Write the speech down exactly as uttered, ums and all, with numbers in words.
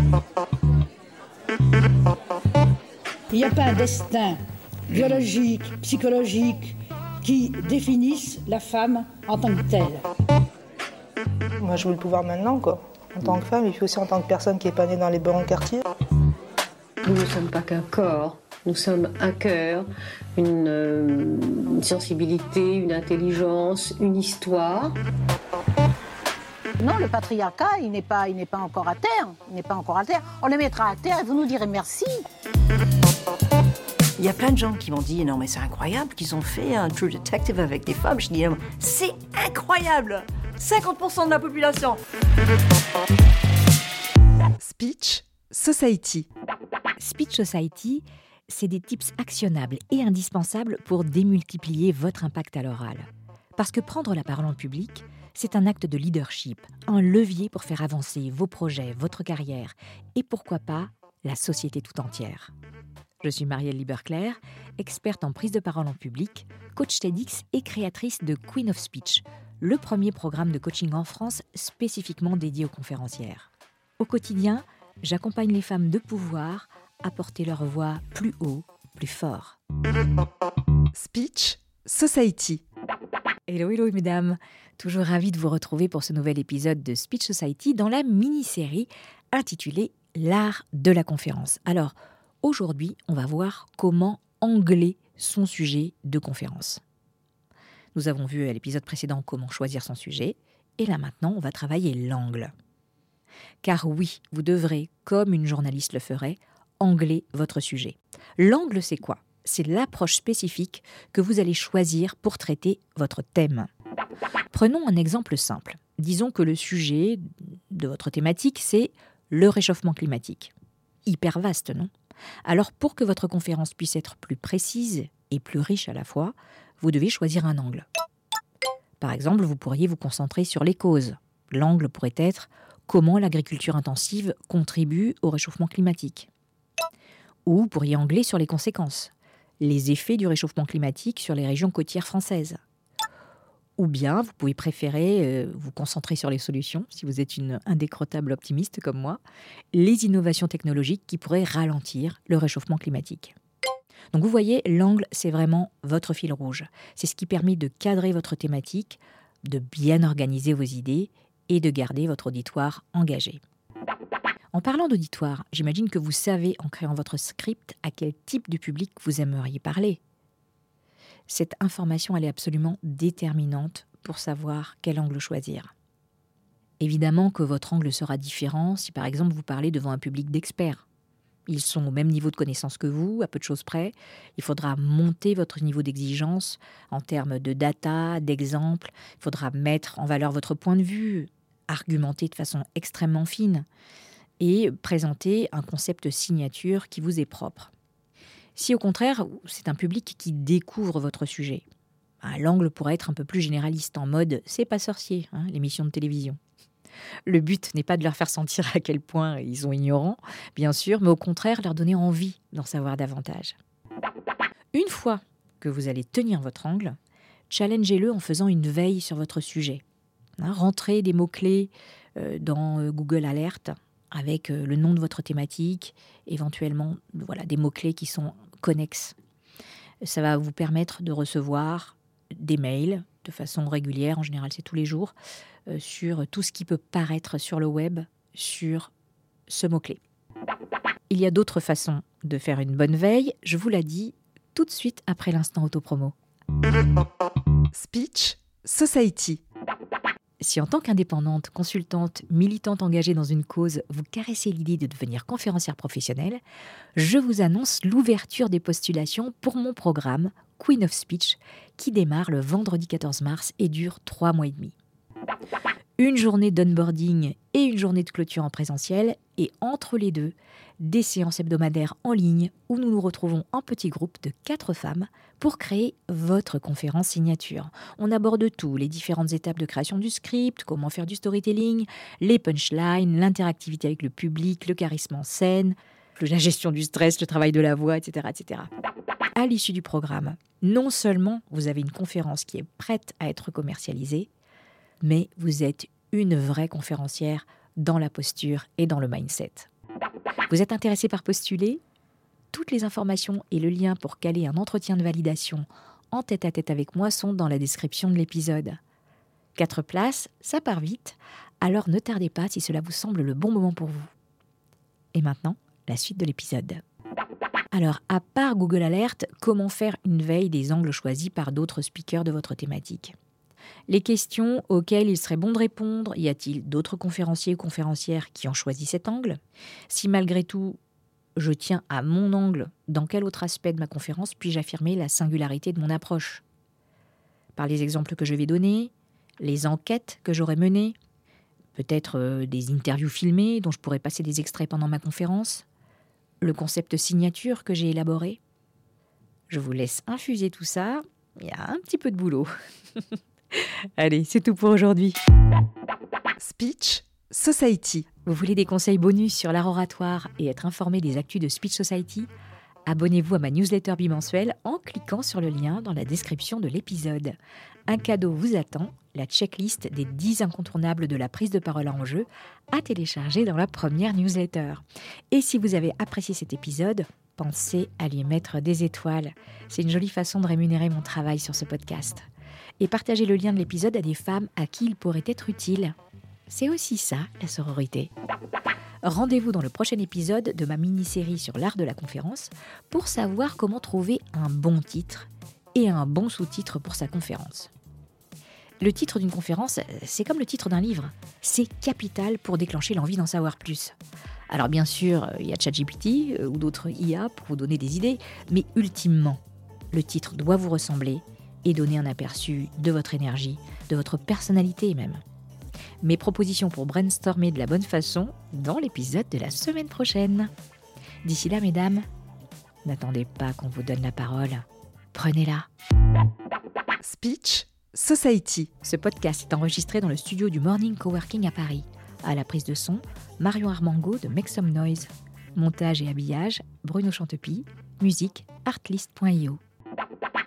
Il n'y a pas un destin biologique, psychologique qui définisse la femme en tant que telle. Moi, je veux le pouvoir maintenant, quoi. En tant que femme, et puis aussi en tant que personne qui n'est pas née dans les bons quartiers. Nous ne sommes pas qu'un corps, nous sommes un cœur, une, euh, une sensibilité, une intelligence, une histoire. Non, le patriarcat, il n'est pas, il n'est pas encore à terre. Il n'est pas encore à terre. On le mettra à terre et vous nous direz merci. Il y a plein de gens qui m'ont dit « Non mais c'est incroyable qu'ils ont fait un True Detective avec des femmes ». Je dis « C'est incroyable ! cinquante pour cent de la population !» Speech Society. Speech Society, c'est des tips actionnables et indispensables pour démultiplier votre impact à l'oral. Parce que prendre la parole en public, c'est un acte de leadership, un levier pour faire avancer vos projets, votre carrière et pourquoi pas la société tout entière. Je suis Marielle Lieberclair, experte en prise de parole en public, coach TEDx et créatrice de Queen of Speech, le premier programme de coaching en France spécifiquement dédié aux conférencières. Au quotidien, j'accompagne les femmes de pouvoir à porter leur voix plus haut, plus fort. Speech Society. Hello, hello mesdames, toujours ravie de vous retrouver pour ce nouvel épisode de Speech Society dans la mini-série intitulée « L'art de la conférence ». Alors, aujourd'hui, on va voir comment angler son sujet de conférence. Nous avons vu à l'épisode précédent comment choisir son sujet, et là maintenant, on va travailler l'angle. Car oui, vous devrez, comme une journaliste le ferait, angler votre sujet. L'angle, c'est quoi ? C'est l'approche spécifique que vous allez choisir pour traiter votre thème. Prenons un exemple simple. Disons que le sujet de votre thématique, c'est le réchauffement climatique. Hyper vaste, non ? Alors, pour que votre conférence puisse être plus précise et plus riche à la fois, vous devez choisir un angle. Par exemple, vous pourriez vous concentrer sur les causes. L'angle pourrait être « Comment l'agriculture intensive contribue au réchauffement climatique ?» Ou vous pourriez angler sur les conséquences. Les effets du réchauffement climatique sur les régions côtières françaises. Ou bien, vous pouvez préférer euh, vous concentrer sur les solutions, si vous êtes une indécrottable optimiste comme moi, les innovations technologiques qui pourraient ralentir le réchauffement climatique. Donc vous voyez, l'angle, c'est vraiment votre fil rouge. C'est ce qui permet de cadrer votre thématique, de bien organiser vos idées et de garder votre auditoire engagé. En parlant d'auditoire, j'imagine que vous savez, en créant votre script, à quel type de public vous aimeriez parler. Cette information, elle est absolument déterminante pour savoir quel angle choisir. Évidemment que votre angle sera différent si, par exemple, vous parlez devant un public d'experts. Ils sont au même niveau de connaissance que vous, à peu de choses près. Il faudra monter votre niveau d'exigence en termes de data, d'exemples. Il faudra mettre en valeur votre point de vue, argumenter de façon extrêmement fine et présenter un concept signature qui vous est propre. Si au contraire, c'est un public qui découvre votre sujet, l'angle pourrait être un peu plus généraliste, en mode « c'est pas sorcier hein, », l'émission de télévision. Le but n'est pas de leur faire sentir à quel point ils sont ignorants, bien sûr, mais au contraire, leur donner envie d'en savoir davantage. Une fois que vous allez tenir votre angle, challengez-le en faisant une veille sur votre sujet. Hein, rentrez des mots-clés euh, dans euh, Google Alert, avec le nom de votre thématique, éventuellement voilà, des mots-clés qui sont connexes. Ça va vous permettre de recevoir des mails de façon régulière, en général c'est tous les jours, euh, sur tout ce qui peut paraître sur le web sur ce mot-clé. Il y a d'autres façons de faire une bonne veille, je vous l'ai dit tout de suite après l'instant autopromo. Speech Society. Si en tant qu'indépendante, consultante, militante engagée dans une cause, vous caressez l'idée de devenir conférencière professionnelle, je vous annonce l'ouverture des postulations pour mon programme Queen of Speech qui démarre le vendredi quatorze mars et dure trois mois et demi. Une journée d'onboarding et une journée de clôture en présentiel et entre les deux, des séances hebdomadaires en ligne où nous nous retrouvons en petits groupes de quatre femmes pour créer votre conférence signature. On aborde tout, les différentes étapes de création du script, comment faire du storytelling, les punchlines, l'interactivité avec le public, le charisme en scène, la gestion du stress, le travail de la voix, et cetera, et cetera. À l'issue du programme, non seulement vous avez une conférence qui est prête à être commercialisée, mais vous êtes une vraie conférencière dans la posture et dans le mindset. Vous êtes intéressé par postuler ? Toutes les informations et le lien pour caler un entretien de validation en tête-à-tête avec moi sont dans la description de l'épisode. Quatre places, ça part vite, alors ne tardez pas si cela vous semble le bon moment pour vous. Et maintenant, la suite de l'épisode. Alors, à part Google Alert, comment faire une veille des angles choisis par d'autres speakers de votre thématique ? Les questions auxquelles il serait bon de répondre, y a-t-il d'autres conférenciers ou conférencières qui ont choisi cet angle ? Si malgré tout, je tiens à mon angle, dans quel autre aspect de ma conférence puis-je affirmer la singularité de mon approche ? Par les exemples que je vais donner, les enquêtes que j'aurai menées, peut-être euh, des interviews filmées dont je pourrais passer des extraits pendant ma conférence, le concept signature que j'ai élaboré. Je vous laisse infuser tout ça, il y a un petit peu de boulot. Allez, c'est tout pour aujourd'hui. Speech Society. Vous voulez des conseils bonus sur l'art oratoire et être informé des actus de Speech Society ? Abonnez-vous à ma newsletter bimensuelle en cliquant sur le lien dans la description de l'épisode. Un cadeau vous attend, la checklist des dix incontournables de la prise de parole en jeu, à télécharger dans la première newsletter. Et si vous avez apprécié cet épisode, pensez à lui mettre des étoiles. C'est une jolie façon de rémunérer mon travail sur ce podcast. Et partagez le lien de l'épisode à des femmes à qui il pourrait être utile. C'est aussi ça, la sororité. Rendez-vous dans le prochain épisode de ma mini-série sur l'art de la conférence pour savoir comment trouver un bon titre et un bon sous-titre pour sa conférence. Le titre d'une conférence, c'est comme le titre d'un livre. C'est capital pour déclencher l'envie d'en savoir plus. Alors bien sûr, il y a ChatGPT ou d'autres I A pour vous donner des idées, mais ultimement, le titre doit vous ressembler et donner un aperçu de votre énergie, de votre personnalité même. Mes propositions pour brainstormer de la bonne façon dans l'épisode de la semaine prochaine. D'ici là, mesdames, n'attendez pas qu'on vous donne la parole. Prenez-la. Speech Society. Ce podcast est enregistré dans le studio du Morning Coworking à Paris. À la prise de son, Marion Armango de Make Some Noise. Montage et habillage, Bruno Chantepie. Musique, artlist point io.